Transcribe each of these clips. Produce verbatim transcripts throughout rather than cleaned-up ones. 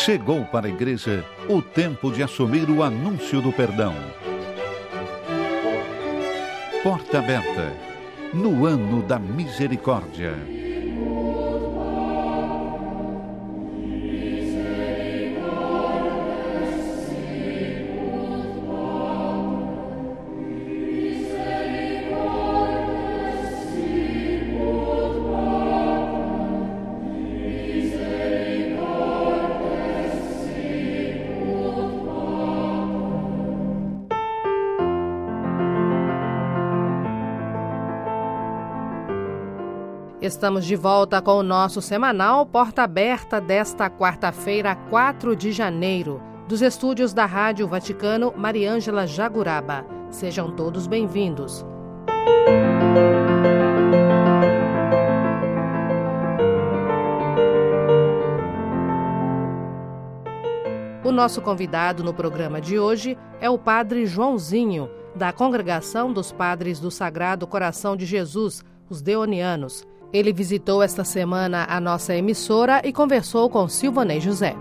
Chegou para a igreja o tempo de assumir o anúncio do perdão. Porta aberta, no ano da misericórdia. Estamos de volta com o nosso semanal Porta Aberta desta quarta-feira, quatro de janeiro, dos estúdios da Rádio Vaticano, Mariângela Jaguraba. Sejam todos bem-vindos. O nosso convidado no programa de hoje é o Padre Joãozinho, da Congregação dos Padres do Sagrado Coração de Jesus, os Deonianos. Ele visitou esta semana a nossa emissora e conversou com Silvanei José.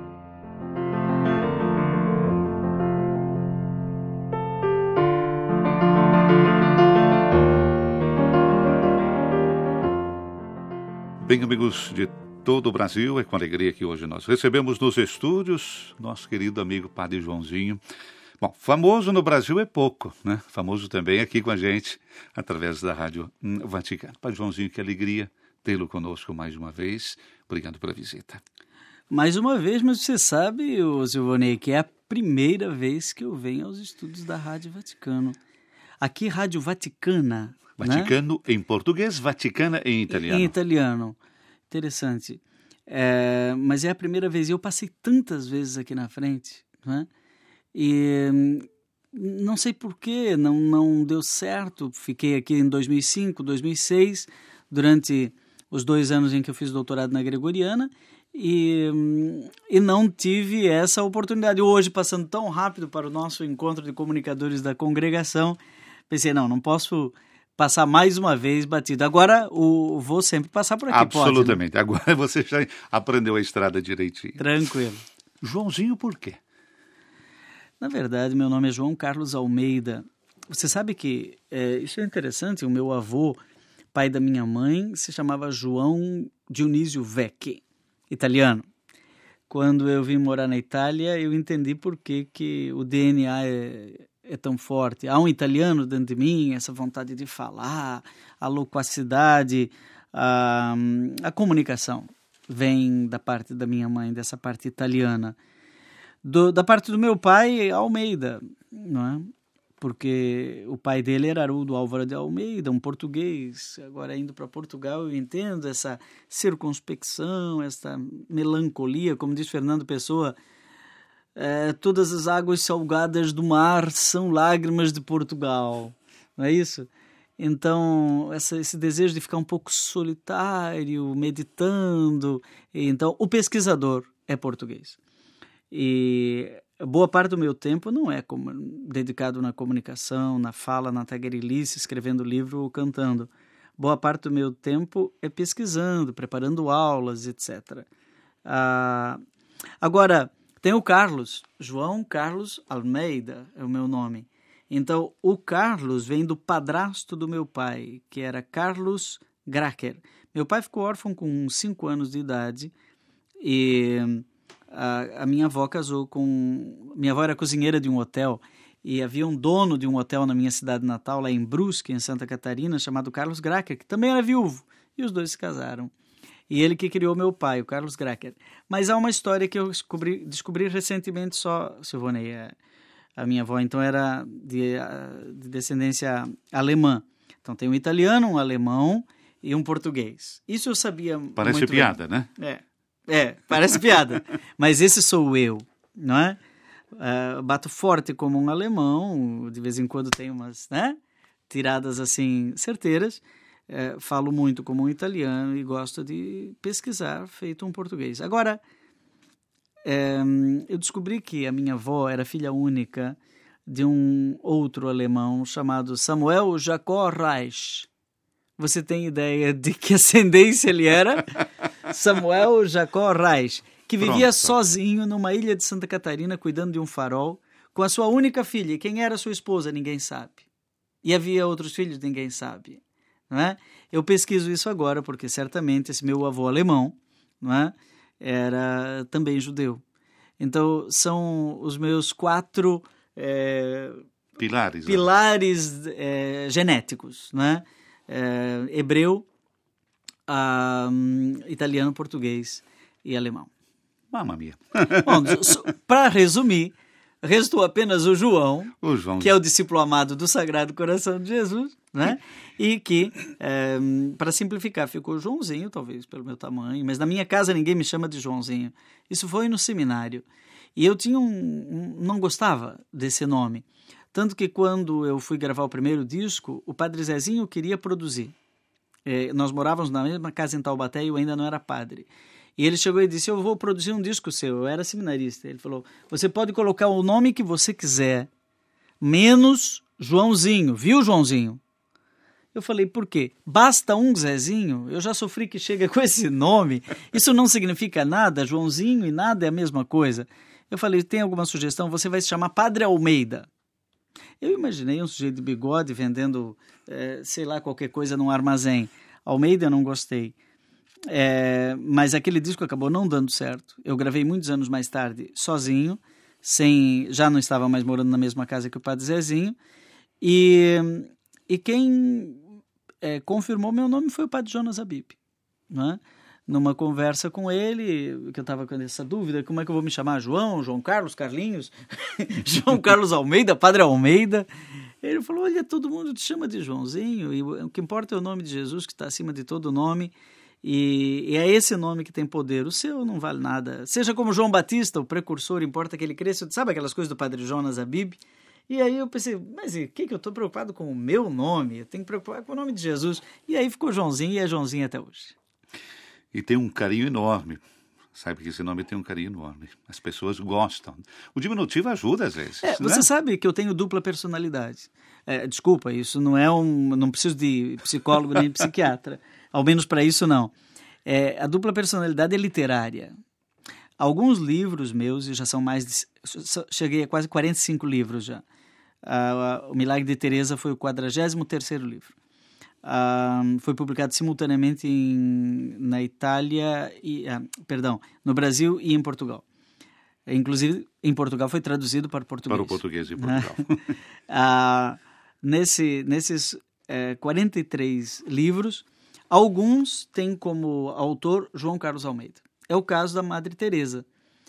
Bem, amigos de todo o Brasil, é com alegria que hoje nós recebemos nos estúdios nosso querido amigo Padre Joãozinho. Bom, famoso no Brasil é pouco, né? Famoso também aqui com a gente, através da Rádio Vaticano. Padre Joãozinho, que alegria tê-lo conosco mais uma vez. Obrigado pela visita. Mais uma vez, mas você sabe, Silvanei, que é a primeira vez que eu venho aos estúdios da Rádio Vaticano. Aqui, Rádio Vaticana. Vaticano, né? Em português, Vaticana em italiano. Em italiano. Interessante. É, mas é a primeira vez. Eu passei tantas vezes aqui na frente, né? E não sei porquê, não, não deu certo. Fiquei aqui em dois mil e cinco, dois mil e seis, durante os dois anos em que eu fiz doutorado na Gregoriana, e, e não tive essa oportunidade. Hoje, passando tão rápido para o nosso encontro de comunicadores da congregação, pensei, não, não posso passar mais uma vez batido. Agora o, vou sempre passar por aqui. Absolutamente. Pode, né? Agora você já aprendeu a estrada direitinho. Tranquilo. Joãozinho, por quê? Na verdade, meu nome é João Carlos Almeida. Você sabe que é, isso é interessante. O meu avô, pai da minha mãe, se chamava João Dionísio Vecchi, italiano. Quando eu vim morar na Itália, eu entendi por que, que o D N A é, é tão forte. Há um italiano dentro de mim, essa vontade de falar, a loquacidade, a, a comunicação vem da parte da minha mãe, dessa parte italiana. Do, da parte do meu pai, Almeida, não é? Porque o pai dele era Haroldo Álvaro de Almeida, um português. Agora, indo para Portugal, eu entendo essa circunspecção, essa melancolia, como diz Fernando Pessoa, é, todas as águas salgadas do mar são lágrimas de Portugal, não é isso? Então, essa, esse desejo de ficar um pouco solitário, meditando. Então, o pesquisador é português. E boa parte do meu tempo não é como, dedicado na comunicação, na fala, na tagarelice, escrevendo livro ou cantando. Boa parte do meu tempo é pesquisando, preparando aulas, etcétera. Ah, agora, tem o Carlos, João Carlos Almeida é o meu nome. Então, o Carlos vem do padrasto do meu pai, que era Carlos Gracker. Meu pai ficou órfão com cinco anos de idade e a, a minha avó casou com... Minha avó era cozinheira de um hotel e havia um dono de um hotel na minha cidade natal, lá em Brusque, em Santa Catarina, chamado Carlos Gracker, que também era viúvo. E os dois se casaram. E ele que criou meu pai, o Carlos Gracker. Mas há uma história que eu descobri, descobri recentemente só, Silvanei. A, a minha avó, então, era de, de descendência alemã. Então, tem um italiano, um alemão e um português. Isso eu sabia Parece muito piada, bem. né? É, é, parece piada. Mas esse sou eu, não é? Uh, bato forte como um alemão, de vez em quando tenho umas, né, tiradas assim certeiras. Uh, falo muito como um italiano e gosto de pesquisar feito um português. Agora, um, eu descobri que a minha avó era filha única de um outro alemão chamado Samuel Jacó Reich. Você tem ideia de que ascendência ele era? Samuel Jacó Reich, que vivia Pronto. sozinho numa ilha de Santa Catarina, cuidando de um farol, com a sua única filha. E quem era sua esposa, ninguém sabe. E havia outros filhos, ninguém sabe. Não é? Eu pesquiso isso agora, porque certamente esse meu avô alemão, não é, era também judeu. Então, são os meus quatro é, pilares, pilares é, genéticos, não é? É, hebreu, um, italiano, português e alemão. Mamma mia. Bom, para resumir, restou apenas o João, o João, que é o discípulo amado do Sagrado Coração de Jesus, né? E que, é, para simplificar, ficou Joãozinho, talvez pelo meu tamanho, mas na minha casa ninguém me chama de Joãozinho. Isso foi no seminário. E eu tinha um, um, não gostava desse nome. Tanto que quando eu fui gravar o primeiro disco, o Padre Zezinho queria produzir. É, nós morávamos na mesma casa em Taubaté e eu ainda não era padre. E ele chegou e disse, eu vou produzir um disco seu. Eu era seminarista. Ele falou, você pode colocar o nome que você quiser, menos Joãozinho. Viu, Joãozinho? Eu falei, por quê? Basta um Zezinho? Eu já sofri que chega com esse nome. Isso não significa nada. Joãozinho e nada é a mesma coisa. Eu falei, tem alguma sugestão? Você vai se chamar Padre Almeida. Eu imaginei um sujeito de bigode vendendo, é, sei lá, qualquer coisa num armazém. Almeida eu não gostei. É, mas aquele disco acabou não dando certo. Eu gravei muitos anos mais tarde sozinho, sem, já não estava mais morando na mesma casa que o Padre Zezinho. E, e quem é, confirmou meu nome foi o Padre Jonas Habib, né? Numa conversa com ele, que eu estava com essa dúvida, como é que eu vou me chamar? João, João Carlos, Carlinhos, João Carlos Almeida, Padre Almeida. Ele falou, olha, todo mundo te chama de Joãozinho, e o que importa é o nome de Jesus, que está acima de todo nome, e, e é esse nome que tem poder. O seu não vale nada. Seja como João Batista, o precursor, importa que ele cresça. Sabe aquelas coisas do Padre Jonas Habib? E aí eu pensei, mas o que, que eu estou preocupado com o meu nome? Eu tenho que preocupar com o nome de Jesus. E aí ficou Joãozinho, e é Joãozinho até hoje. E tem um carinho enorme. Sabe que esse nome tem um carinho enorme. As pessoas gostam. O diminutivo ajuda às vezes. É, você né? sabe que eu tenho dupla personalidade. É, desculpa, isso não é um... Não preciso de psicólogo nem psiquiatra. Ao menos para isso não. É, a dupla personalidade é literária. Alguns livros meus, e já são mais de... Cheguei a quase quarenta e cinco livros já. Ah, o Milagre de Teresa foi o quadragésimo terceiro livro. Ah, foi publicado simultaneamente em, na Itália, e, ah, perdão, no Brasil e em Portugal. Inclusive, em Portugal foi traduzido para português. Para o português de Portugal. ah, nesse, nesses eh, quarenta e três livros, alguns têm como autor João Carlos Almeida. É o caso da Madre Teresa.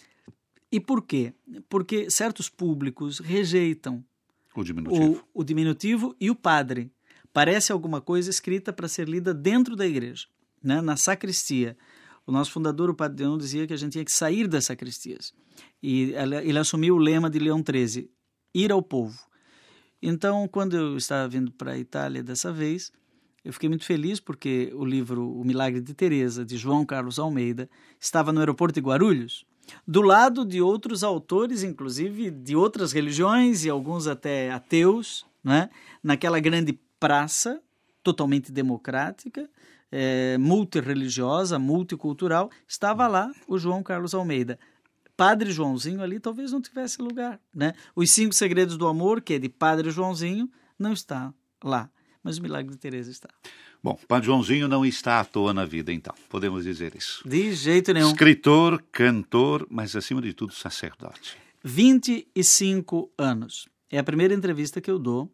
E por quê? Porque certos públicos rejeitam o diminutivo, o, o diminutivo e o padre. Parece alguma coisa escrita para ser lida dentro da igreja, né? Na sacristia. O nosso fundador, o Padre Deon, dizia que a gente tinha que sair das sacristias. E ele assumiu o lema de Leão treze, ir ao povo. Então, quando eu estava vindo para a Itália dessa vez, eu fiquei muito feliz porque o livro O Milagre de Teresa, de João Carlos Almeida, estava no aeroporto de Guarulhos, do lado de outros autores, inclusive de outras religiões e alguns até ateus, né? Naquela grande praça, totalmente democrática, é, multirreligiosa, multicultural, estava lá o João Carlos Almeida. Padre Joãozinho ali talvez não tivesse lugar, né? Os Cinco Segredos do Amor, que é de Padre Joãozinho, não está lá, mas o Milagre de Teresa está. Bom, Padre Joãozinho não está à toa na vida, então, podemos dizer isso. De jeito nenhum. Escritor, cantor, mas acima de tudo sacerdote. vinte e cinco anos. É a primeira entrevista que eu dou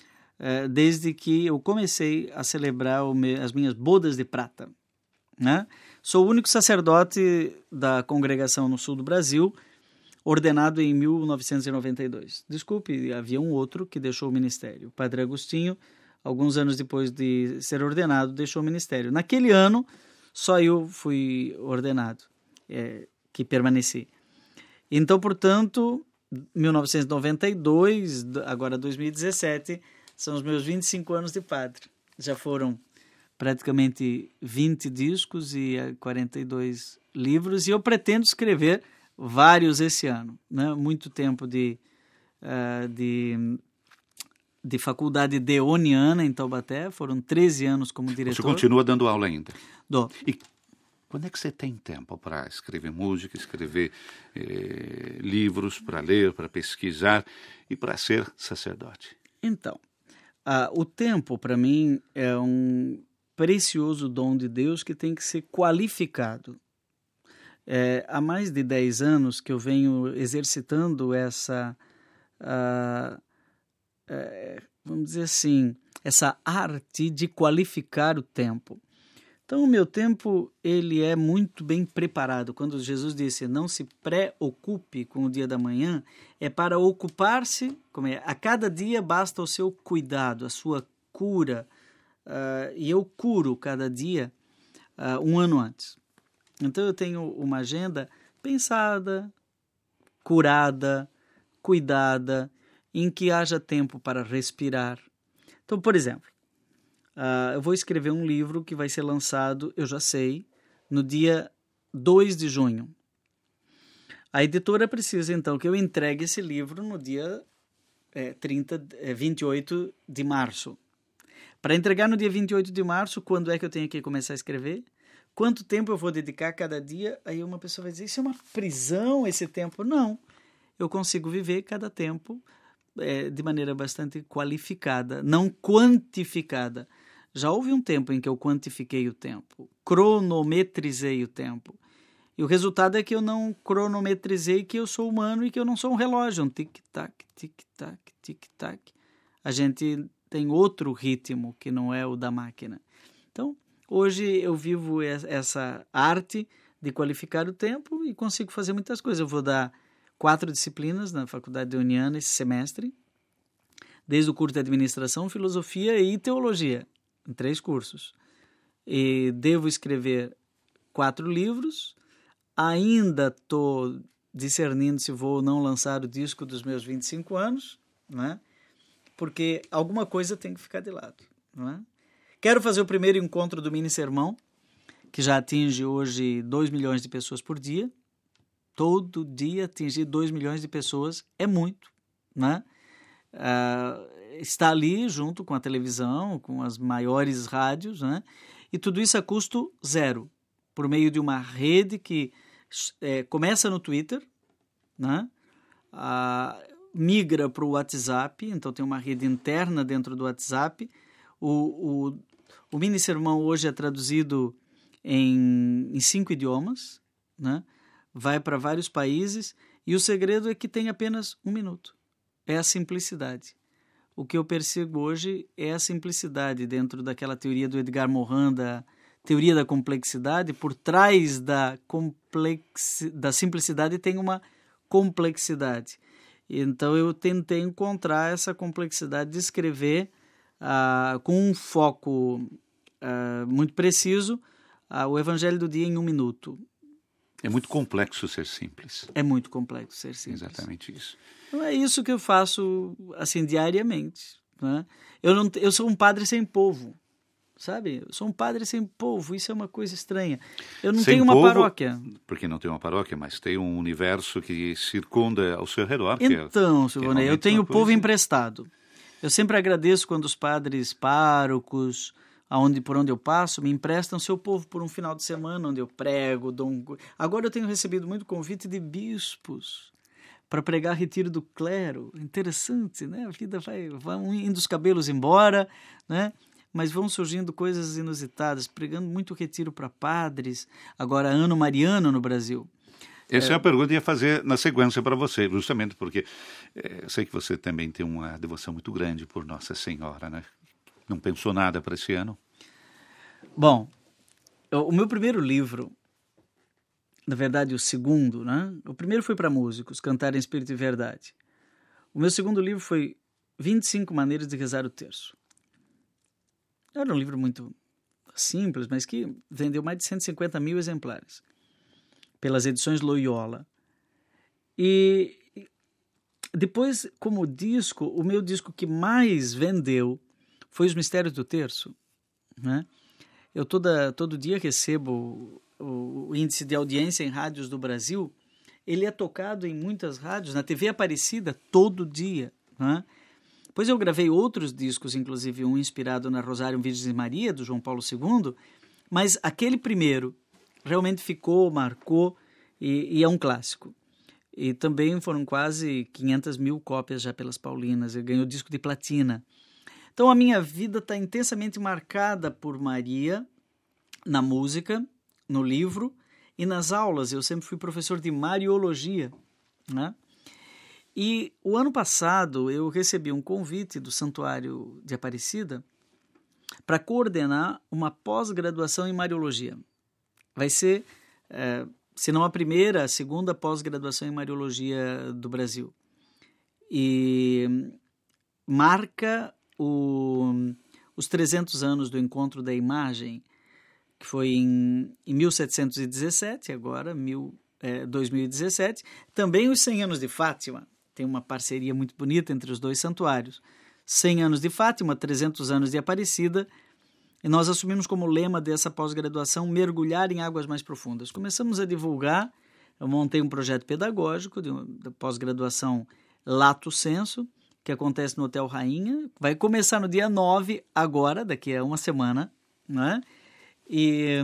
desde que eu comecei a celebrar as minhas bodas de prata, né? Sou o único sacerdote da congregação no sul do Brasil, ordenado em mil novecentos e noventa e dois. Desculpe, havia um outro que deixou o ministério. O Padre Agostinho, alguns anos depois de ser ordenado, deixou o ministério. Naquele ano, só eu fui ordenado, é, que permaneci. Então, portanto, mil novecentos e noventa e dois, agora dois mil e dezessete... são os meus vinte e cinco anos de padre. Já foram praticamente vinte discos e quarenta e dois livros, e eu pretendo escrever vários esse ano, né? Muito tempo de, uh, de, de faculdade deoniana em Taubaté, foram treze anos como diretor. Você continua dando aula ainda? Dou. E Quando é que você tem tempo para escrever música, escrever eh, livros, para ler, para pesquisar e para ser sacerdote? Então, ah, o tempo, para mim, é um precioso dom de Deus que tem que ser qualificado. É, há mais de dez anos que eu venho exercitando essa, ah, é, vamos dizer assim, essa arte de qualificar o tempo. Então, o meu tempo, ele é muito bem preparado. Quando Jesus disse, não se preocupe com o dia da manhã, é para ocupar-se, como é, a cada dia basta o seu cuidado, a sua cura. Uh, e eu curo cada dia uh, um ano antes. Então, eu tenho uma agenda pensada, curada, cuidada, em que haja tempo para respirar. Então, por exemplo, Uh, eu vou escrever um livro que vai ser lançado, eu já sei, no dia dois de junho. A editora precisa, então, que eu entregue esse livro no dia é, trinta, é, vinte e oito de março. Para entregar no dia vinte e oito de março, quando é que eu tenho que começar a escrever? Quanto tempo eu vou dedicar a cada dia? Aí uma pessoa vai dizer, isso é uma prisão, esse tempo. Não, eu consigo viver cada tempo é, de maneira bastante qualificada, não quantificada. Já houve um tempo em que eu quantifiquei o tempo, cronometrizei o tempo. E o resultado é que eu não cronometrizei que eu sou humano e que eu não sou um relógio, um tic-tac, tic-tac, tic-tac. A gente tem outro ritmo que não é o da máquina. Então, hoje eu vivo essa arte de qualificar o tempo e consigo fazer muitas coisas. Eu vou dar quatro disciplinas na Faculdade Deoniana esse semestre, desde o curso de Administração, Filosofia e Teologia. Em três cursos. E devo escrever quatro livros. Ainda estou discernindo se vou ou não lançar o disco dos meus vinte e cinco anos, né? Porque alguma coisa tem que ficar de lado. Né? Quero fazer o primeiro encontro do Mini Sermão, que já atinge hoje dois milhões de pessoas por dia. Todo dia atingir dois milhões de pessoas é muito. Né? Uh, está ali junto com a televisão, com as maiores rádios, né? E tudo isso a custo zero, por meio de uma rede que é, começa no Twitter, né? Ah, migra para o WhatsApp, então tem uma rede interna dentro do WhatsApp. O, o, o Mini Sermão hoje é traduzido em, em cinco idiomas, né? Vai para vários países, e o segredo é que tem apenas um minuto. É a simplicidade. O que eu percebo hoje é a simplicidade dentro daquela teoria do Edgar Morin, da teoria da complexidade. Por trás da, complexi, da simplicidade tem uma complexidade. Então eu tentei encontrar essa complexidade de escrever uh, com um foco uh, muito preciso uh, o Evangelho do dia em um minuto. É muito complexo ser simples. É muito complexo ser simples. Exatamente isso. Então é isso que eu faço assim diariamente. Né? Eu, não, eu sou um padre sem povo, sabe? Eu sou um padre sem povo, isso é uma coisa estranha. Eu não sem tenho uma povo, paróquia. Porque não tem uma paróquia, mas tem um universo que circunda ao seu redor. Então, que é, Silvonei, que eu tenho coisa... povo emprestado. Eu sempre agradeço quando os padres párocos, aonde, por onde eu passo, me emprestam seu povo por um final de semana, onde eu prego. Dou um... Agora eu tenho recebido muito convite de bispos para pregar retiro do clero. Interessante, né? A vida vai, vai indo os cabelos embora, né? Mas vão surgindo coisas inusitadas, pregando muito retiro para padres. Agora, ano mariano no Brasil. Essa é, é uma pergunta que eu ia fazer na sequência para você, justamente porque é, eu sei que você também tem uma devoção muito grande por Nossa Senhora, né? Não pensou nada para esse ano? Bom, o meu primeiro livro, na verdade o segundo, né? O primeiro foi para músicos, Cantar em Espírito e Verdade. O meu segundo livro foi vinte e cinco Maneiras de Rezar o Terço. Era um livro muito simples, mas que vendeu mais de cento e cinquenta mil exemplares pelas edições Loyola. E depois, como disco, o meu disco que mais vendeu foi Os Mistérios do Terço, né? Eu toda, todo dia recebo o, o índice de audiência em rádios do Brasil. Ele é tocado em muitas rádios, na T V Aparecida, todo dia, né? Depois eu gravei outros discos, inclusive um inspirado na Rosário Virgem Maria, do João Paulo segundo, mas aquele primeiro, realmente ficou, marcou e, e é um clássico. E também foram quase quinhentas mil cópias já pelas Paulinas. Ele ganhou disco de platina. Então a minha vida está intensamente marcada por Maria na música, no livro e nas aulas. Eu sempre fui professor de Mariologia, né? E o ano passado eu recebi um convite do Santuário de Aparecida para coordenar uma pós-graduação em Mariologia. Vai ser... É, se não a primeira, a segunda pós-graduação em Mariologia do Brasil. E marca o, os trezentos anos do Encontro da Imagem, que foi em, em mil setecentos e dezessete, agora mil, é, dois mil e dezessete. Também os cem anos de Fátima. Tem uma parceria muito bonita entre os dois santuários. cem anos de Fátima, trezentos anos de Aparecida. E nós assumimos como lema dessa pós-graduação mergulhar em águas mais profundas. Começamos a divulgar, eu montei um projeto pedagógico de, de pós-graduação Lato Senso, que acontece no Hotel Rainha. Vai começar no dia nove, agora, daqui a uma semana, né? E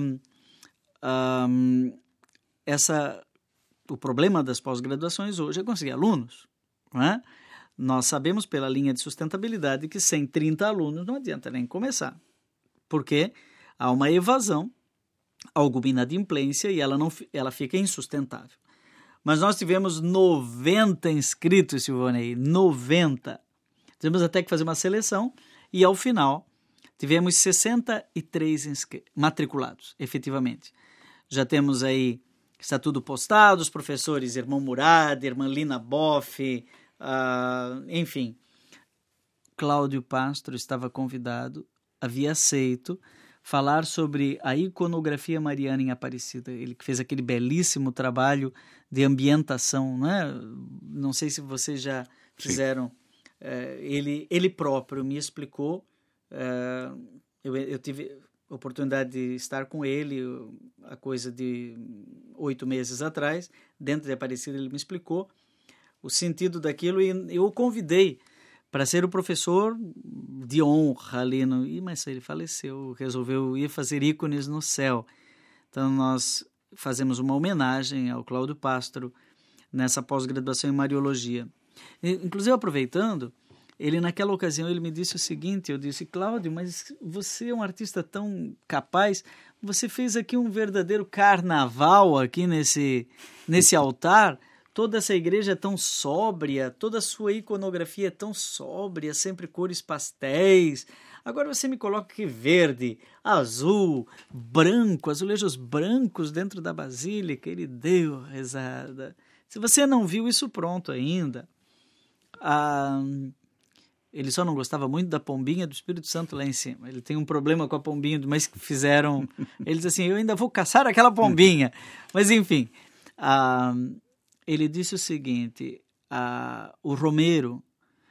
um, essa, o problema das pós-graduações hoje é conseguir alunos, né? Nós sabemos pela linha de sustentabilidade que sem trinta alunos não adianta nem começar. Porque há uma evasão, alguma inadimplência e ela, não, ela fica insustentável. Mas nós tivemos noventa inscritos, Silvonei, noventa. Tivemos até que fazer uma seleção e, ao final, tivemos sessenta e três inscri- matriculados, efetivamente. Já temos aí, está tudo postado, os professores Irmão Murad, Irmã Lina Boff, uh, enfim. Cláudio Pastro estava convidado, havia aceito falar sobre a iconografia mariana em Aparecida. Ele que fez aquele belíssimo trabalho de ambientação, né? Não sei se vocês já fizeram. É, ele, ele próprio me explicou. É, eu, eu tive a oportunidade de estar com ele a coisa de oito meses atrás. Dentro de Aparecida ele me explicou o sentido daquilo e eu o convidei para ser o professor de honra ali no... Ih, mas ele faleceu, resolveu ir fazer ícones no céu. Então, nós fazemos uma homenagem ao Cláudio Pastro nessa pós-graduação em Mariologia. E, inclusive, aproveitando, ele naquela ocasião ele me disse o seguinte, eu disse, Cláudio, mas você é um artista tão capaz, você fez aqui um verdadeiro carnaval aqui nesse, nesse altar. Toda essa igreja é tão sóbria, toda a sua iconografia é tão sóbria, sempre cores pastéis. Agora você me coloca aqui verde, azul, branco, azulejos brancos dentro da basílica. Ele deu rezada. Se você não viu isso pronto ainda, ah, ele só não gostava muito da pombinha do Espírito Santo lá em cima. Ele tem um problema com a pombinha, mas fizeram... Ele diz assim, eu ainda vou caçar aquela pombinha. Mas enfim... Ah, ele disse o seguinte, a, o romeiro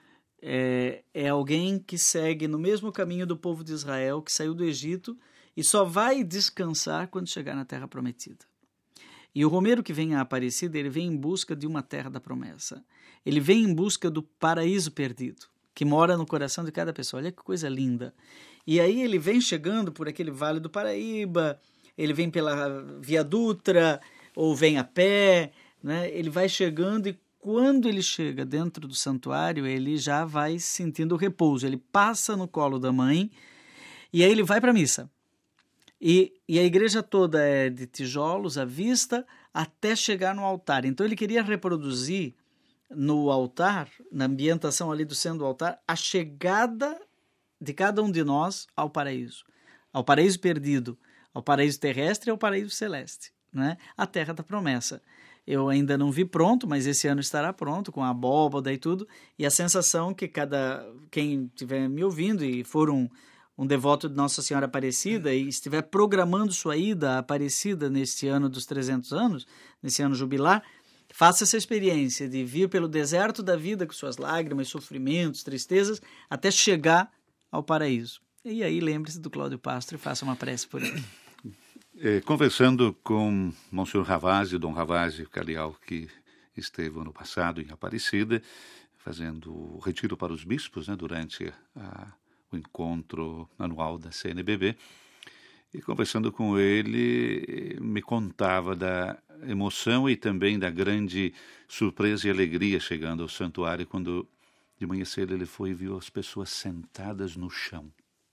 é, é alguém que segue no mesmo caminho do povo de Israel, que saiu do Egito e só vai descansar quando chegar na Terra Prometida. E o romeiro que vem a Aparecida, ele vem em busca de uma terra da promessa. Ele vem em busca do paraíso perdido, que mora no coração de cada pessoa. Olha que coisa linda. E aí ele vem chegando por aquele Vale do Paraíba, ele vem pela Via Dutra, ou vem a pé... Né? Ele vai chegando e quando ele chega dentro do santuário, ele já vai sentindo o repouso. Ele passa no colo da mãe e aí ele vai para a missa. E, e a igreja toda é de tijolos à vista até chegar no altar. Então ele queria reproduzir no altar, na ambientação ali do centro do altar, a chegada de cada um de nós ao paraíso. Ao paraíso perdido, ao paraíso terrestre e ao paraíso celeste. Né? A terra da promessa. Eu ainda não vi pronto, mas esse ano estará pronto, com a abóbada e tudo. E a sensação que cada quem estiver me ouvindo e for um, um devoto de Nossa Senhora Aparecida e estiver programando sua ida à Aparecida neste ano dos trezentos anos, nesse ano jubilar, faça essa experiência de vir pelo deserto da vida com suas lágrimas, sofrimentos, tristezas, até chegar ao paraíso. E aí lembre-se do Cláudio Pastro e faça uma prece por ele. É, conversando com Monsenhor Ravasi, Dom Ravasi, cardeal que esteve ano passado em Aparecida, fazendo o retiro para os bispos, né, durante a, o encontro anual da C N B B, E conversando com ele, me contava da emoção e também da grande surpresa e alegria chegando ao santuário quando de manhã cedo ele foi e viu as pessoas sentadas no chão.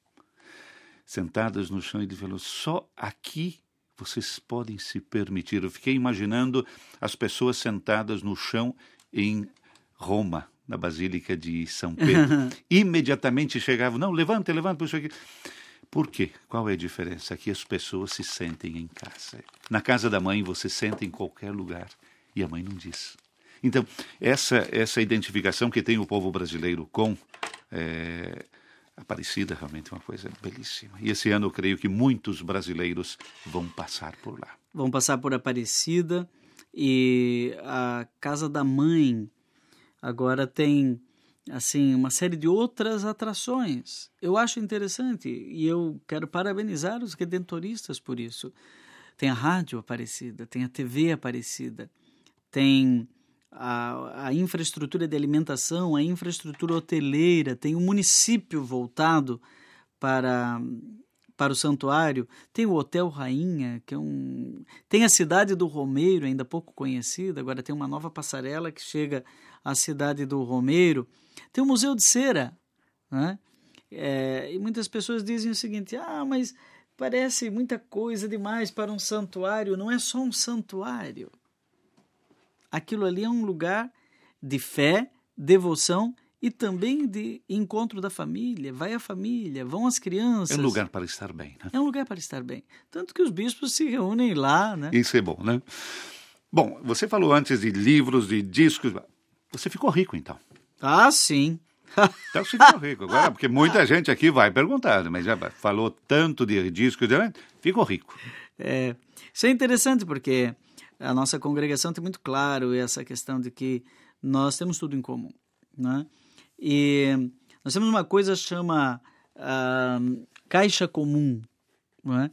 Sentadas no chão, e ele falou, só aqui vocês podem se permitir. Eu fiquei imaginando as pessoas sentadas no chão em Roma, na Basílica de São Pedro. Imediatamente chegavam, não, levanta, levanta, puxa aqui. Por quê? Qual é a diferença? Aqui as pessoas se sentem em casa. Na casa da mãe você senta em qualquer lugar e a mãe não diz. Então, essa, essa identificação que tem o povo brasileiro com é, Aparecida realmente é uma coisa belíssima. E esse ano eu creio que muitos brasileiros vão passar por lá. Vão passar por Aparecida, e a Casa da Mãe agora tem assim uma série de outras atrações. Eu acho interessante e eu quero parabenizar os redentoristas por isso. Tem a rádio Aparecida, tem a T V Aparecida, tem a, a infraestrutura de alimentação, a infraestrutura hoteleira, tem o município voltado para, para o santuário, tem o Hotel Rainha, que é um... tem a cidade do Romeiro, ainda pouco conhecida, agora tem uma nova passarela que chega à cidade do Romeiro, tem o Museu de Cera, né? É, e muitas pessoas dizem o seguinte, ah, mas parece muita coisa demais para um santuário. Não é só um santuário. Aquilo ali é um lugar de fé, devoção e também de encontro da família. Vai a família, vão as crianças. É um lugar para estar bem, né? É um lugar para estar bem. Tanto que os bispos se reúnem lá, né? Isso é bom, né? Bom, você falou antes de livros, de discos. Você ficou rico, então. Ah, sim. Então você ficou rico agora, porque muita gente aqui vai perguntar, mas já falou tanto de discos, ficou rico. É, isso é interessante porque a nossa congregação tem muito claro essa questão de que nós temos tudo em comum, né? E nós temos uma coisa que chama uh, caixa comum, né?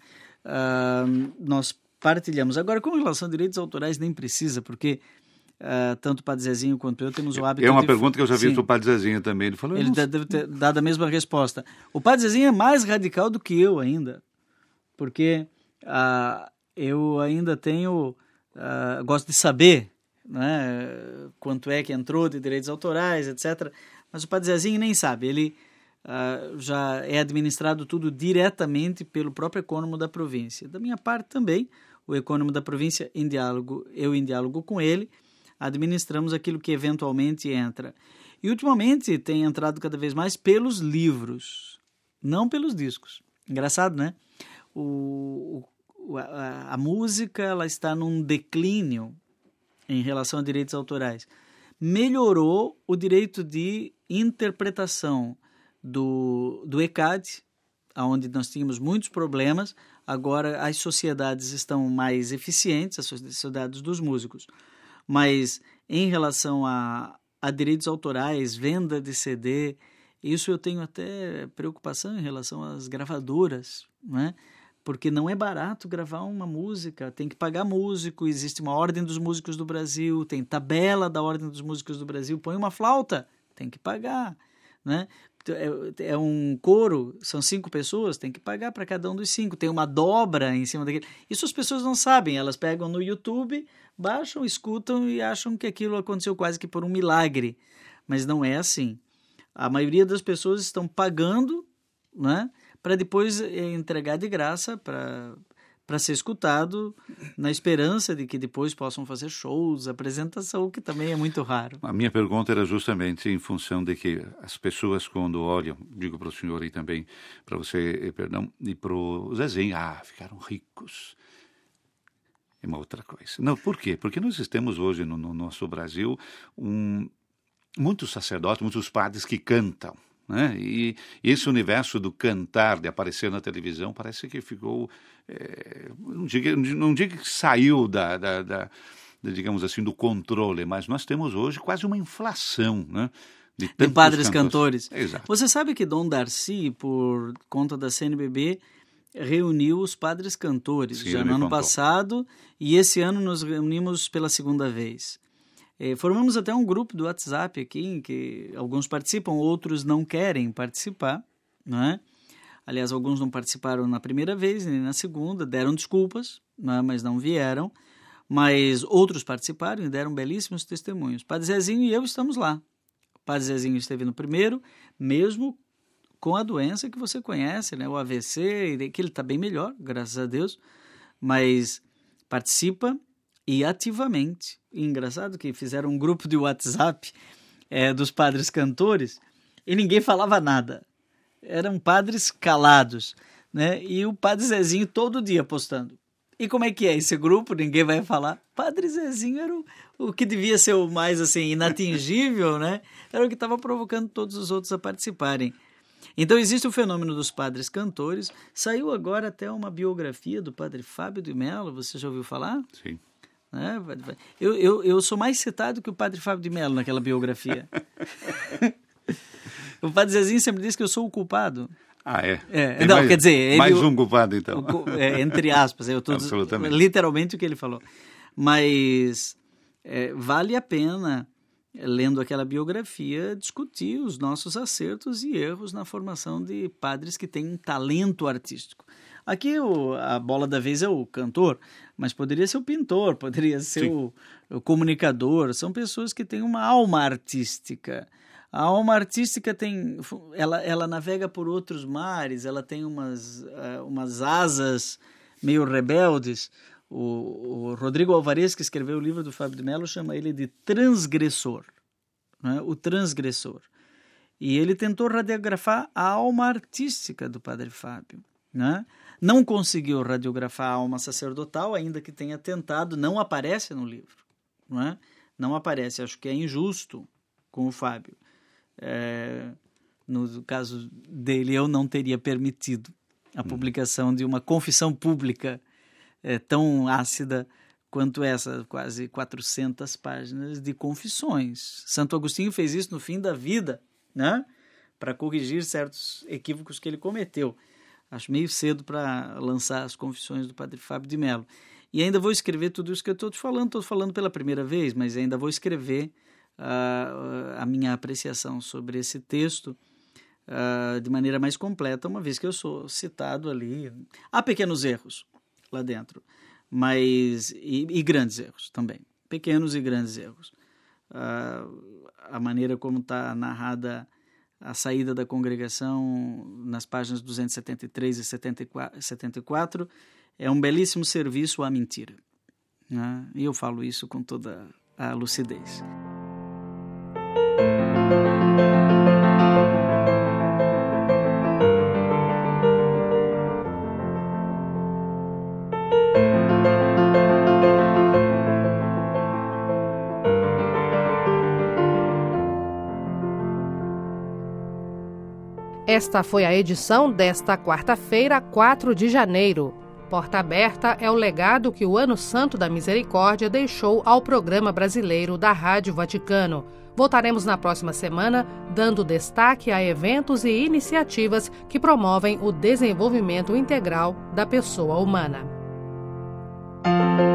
Uh, nós partilhamos. Agora, com relação a direitos autorais, nem precisa, porque Uh, tanto o Padre Zezinho quanto eu temos o hábito... É uma de... pergunta que eu já vi do Padre Zezinho também. Ele falou... Ele não... deve ter dado a mesma resposta. O Padre Zezinho é mais radical do que eu ainda, porque uh, eu ainda tenho... Uh, gosto de saber, né, quanto é que entrou de direitos autorais, etcétera. Mas o Padre Zezinho nem sabe. Ele uh, já é administrado tudo diretamente pelo próprio ecônomo da província. Da minha parte também, o ecônomo da província, em diálogo, eu em diálogo com ele, administramos aquilo que eventualmente entra. E ultimamente tem entrado cada vez mais pelos livros, não pelos discos. Engraçado, né? O, o, a, a música ela está num declínio em relação a direitos autorais. Melhorou o direito de interpretação do, do ECAD, onde nós tínhamos muitos problemas. Agora as sociedades estão mais eficientes, as sociedades dos músicos. Mas em relação a, a direitos autorais, venda de C D, isso eu tenho até preocupação em relação às gravadoras, né? Porque não é barato gravar uma música, tem que pagar músico, existe uma Ordem dos Músicos do Brasil, tem tabela da Ordem dos Músicos do Brasil, põe uma flauta, tem que pagar, né? É, é um coro, são cinco pessoas, tem que pagar para cada um dos cinco, tem uma dobra em cima daquele. Isso as pessoas não sabem, elas pegam no YouTube, baixam, escutam e acham que aquilo aconteceu quase que por um milagre, mas não é assim. A maioria das pessoas estão pagando, né, para depois entregar de graça para para ser escutado, na esperança de que depois possam fazer shows, apresentação, que também é muito raro. A minha pergunta era justamente em função de que as pessoas quando olham, digo para o senhor e também para você, perdão, e para o Zezinho, ah, ficaram ricos. É uma outra coisa. Não, por quê? Porque nós temos hoje no, no nosso Brasil um, muitos sacerdotes, muitos padres que cantam, né? E esse universo do cantar, de aparecer na televisão, parece que ficou, é, não, digo, não digo que saiu da, da, da, da, digamos assim, do controle, mas nós temos hoje quase uma inflação, né? De, de padres cantores. Exato. Você sabe que Dom Darcy, por conta da C N B B, reuniu os padres cantores. Sim, já no ano contou. Passado, e esse ano nos reunimos pela segunda vez. É, formamos até um grupo do WhatsApp aqui, em que alguns participam, outros não querem participar, não é? Aliás, alguns não participaram na primeira vez, nem na segunda, deram desculpas, né, mas não vieram. Mas outros participaram e deram belíssimos testemunhos. Padre Zezinho e eu estamos lá. O Padre Zezinho esteve no primeiro, mesmo com a doença que você conhece, né, o A V C, que ele está bem melhor, graças a Deus, mas participa e ativamente. E engraçado que fizeram um grupo de WhatsApp é, dos padres cantores e ninguém falava nada. Eram padres calados, né? E o Padre Zezinho todo dia postando. E como é que é esse grupo? Ninguém vai falar. Padre Zezinho era o, o que devia ser o mais assim, inatingível, né? Era o que estava provocando todos os outros a participarem. Então existe o fenômeno dos padres cantores. Saiu agora até uma biografia do Padre Fábio de Mello, você já ouviu falar? Sim. É, eu, eu, eu sou mais citado que o Padre Fábio de Mello naquela biografia. O Padre Zezinho sempre diz que eu sou o culpado. Ah, é? é não, mais, quer dizer... Ele, mais um culpado, então. O, é, entre aspas, eu tô Absolutamente. Literalmente o que ele falou. Mas é, vale a pena, lendo aquela biografia, discutir os nossos acertos e erros na formação de padres que têm um talento artístico. Aqui o, a bola da vez é o cantor, mas poderia ser o pintor, poderia ser o, o comunicador. São pessoas que têm uma alma artística. A alma artística tem, ela, ela navega por outros mares, ela tem umas, uh, umas asas meio rebeldes. O, o Rodrigo Alvarez, que escreveu o livro do Fábio de Mello, chama ele de transgressor, né? O transgressor. E ele tentou radiografar a alma artística do Padre Fábio, né? Não conseguiu radiografar a alma sacerdotal, ainda que tenha tentado, não aparece no livro, né? Não aparece, acho que é injusto com o Fábio. É, no caso dele, eu não teria permitido a hum. publicação de uma confissão pública é, tão ácida quanto essa, quase quatrocentas páginas de confissões. Santo Agostinho fez isso no fim da vida, né? Para corrigir certos equívocos que ele cometeu. Acho meio cedo para lançar as confissões do Padre Fábio de Mello. E ainda vou escrever tudo isso que eu estou te falando, estou falando pela primeira vez, mas ainda vou escrever Uh, a minha apreciação sobre esse texto uh, de maneira mais completa, uma vez que eu sou citado ali. Há pequenos erros lá dentro, mas e, e grandes erros também, pequenos e grandes erros. Uh, a maneira como está narrada a saída da congregação nas páginas duzentos e setenta e três e setenta e quatro é um belíssimo serviço à mentira, né? E eu falo isso com toda a lucidez. Esta foi a edição desta quarta-feira, quatro de janeiro. Porta Aberta é o legado que o Ano Santo da Misericórdia deixou ao programa brasileiro da Rádio Vaticano. Voltaremos na próxima semana, dando destaque a eventos e iniciativas que promovem o desenvolvimento integral da pessoa humana.